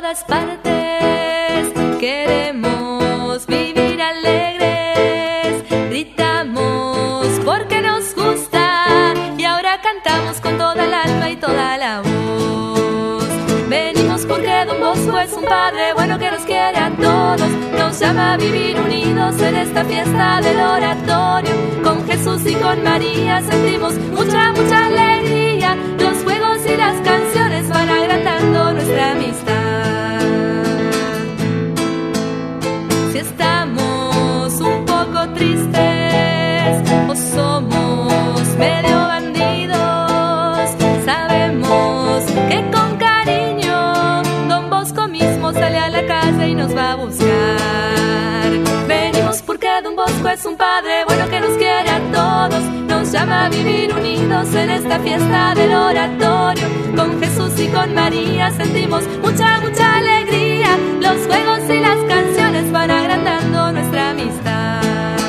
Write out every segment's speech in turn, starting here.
todas partes. Queremos vivir alegres, gritamos porque nos gusta y ahora cantamos con toda el alma y toda la voz. Venimos porque Don Bosco es un padre bueno que nos quiere a todos. Nos llama a vivir unidos en esta fiesta del oratorio. Con Jesús y con María sentimos mucha, mucha alegría. Los juegos y las canciones van agrandando nuestra amistad. Si estamos un poco tristes o somos medio bandidos, sabemos que con cariño Don Bosco mismo sale a la casa y nos va a buscar. Venimos porque Don Bosco es un padre bueno que nos quiere a todos. Nos llama a vivir unidos en esta fiesta del oratorio. Con Jesús y con María sentimos mucha, mucha alegría. Los juegos y las canciones van agrandando nuestra amistad.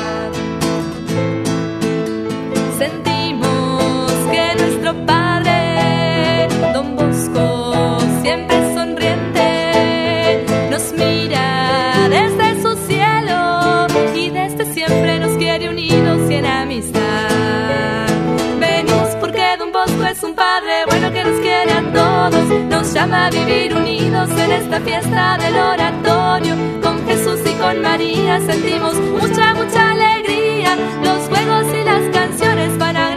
Sentimos que nuestro Padre, Don Bosco, siempre sonriente, nos mira desde su cielo y desde siempre nos quiere unidos y en amistad. Venimos porque Don Bosco es un padre bueno que nos quiere a todos. Nos llama a vivir unidos en esta fiesta del oratorio. Con Jesús y con María sentimos mucha, mucha alegría. Los juegos y las canciones van a